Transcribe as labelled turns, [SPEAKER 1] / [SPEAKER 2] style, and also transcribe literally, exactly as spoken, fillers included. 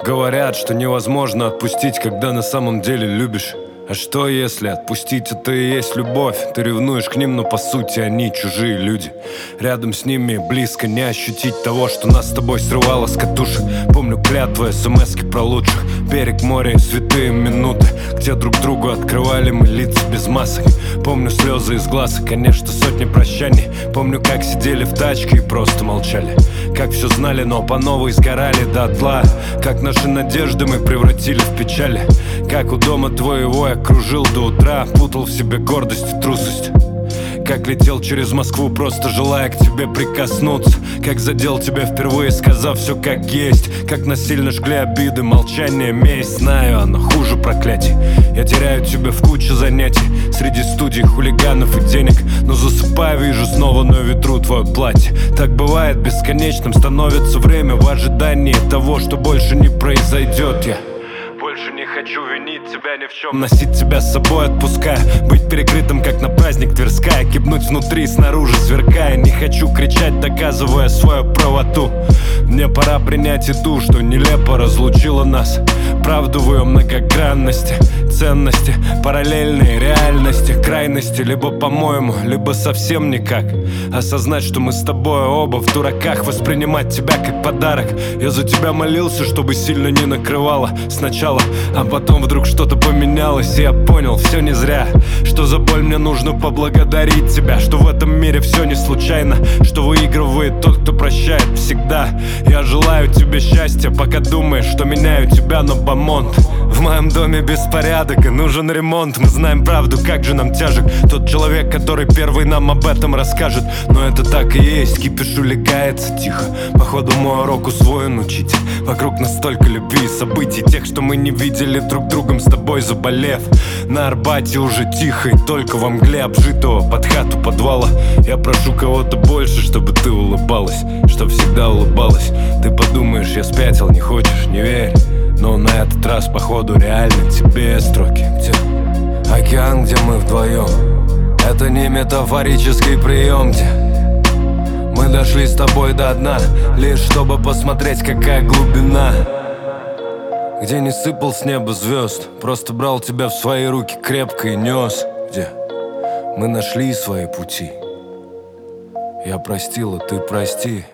[SPEAKER 1] Говорят, что невозможно отпустить, когда на самом деле любишь. А что если отпустить — это и есть любовь? Ты ревнуешь к ним, но по сути они чужие люди. Рядом с ними близко не ощутить того, что нас с тобой срывало с катушек. Помню клятвы, смски про лучших, берег моря и святые минуты, где друг другу открывали мы лица без масок. Помню слезы из глаз и, конечно, сотни прощаний. Помню, как сидели в тачке и просто молчали, как все знали, но по новой сгорали дотла, как наши надежды мы превратили в печали, как у дома твоего я кружил до утра, путал в себе гордость и трусость, как летел через Москву, просто желая к тебе прикоснуться, как задел тебя впервые, сказав все как есть, как насильно жгли обиды, молчание, месть. Знаю, оно хуже проклятий. Я теряю тебя в куче занятий среди студий, хулиганов и денег, но засыпаю, вижу снова на ветру твое платье. Так бывает, бесконечным становится время в ожидании того, что больше не произойдет. Я больше не хочу винить тебя ни в чем, носить тебя с собой отпуская, быть перекрытым, как на праздник Тверская, кипнуть внутри, снаружи сверкая. Не хочу кричать, доказывая свою правоту. Мне пора принять и ту, что нелепо разлучила нас, правду в ее многогранности, ценности, параллельные реальности, крайности. Либо по-моему, либо совсем никак. Осознать, что мы с тобой оба в дураках, воспринимать тебя как подарок. Я за тебя молился, чтобы сильно не накрывало сначала, а потом вдруг что-то поменялось, и я понял, все не зря. Что за боль мне нужно поблагодарить тебя, что в этом мире все не случайно, что выигрывает тот, кто прощает всегда. Я желаю тебе счастья, пока думаешь, что меняю тебя на бомонд. В моем доме беспорядок и нужен ремонт. Мы знаем правду, как же нам тяжек тот человек, который первый нам об этом расскажет. Но это так и есть, кипиш улегается тихо. Походу мой урок усвоен, учитель. Вокруг нас столько любви и событий, тех, что мы не видели друг другом с тобой заболев. На Арбате уже тихо и только во мгле обжитого под хату подвала. Я прошу кого-то больше, чтобы ты улыбалась, чтоб всегда улыбалась. Ты подумаешь, я спятил, не хочешь, не верь. Но на этот раз, походу, реально тебе строки. Где океан, где мы вдвоем, это не метафорический прием, где мы дошли с тобой до дна, лишь чтобы посмотреть, какая глубина. Где не сыпал с неба звезд, просто брал тебя в свои руки крепко и нес. Где мы нашли свои пути. Я простил, а ты прости.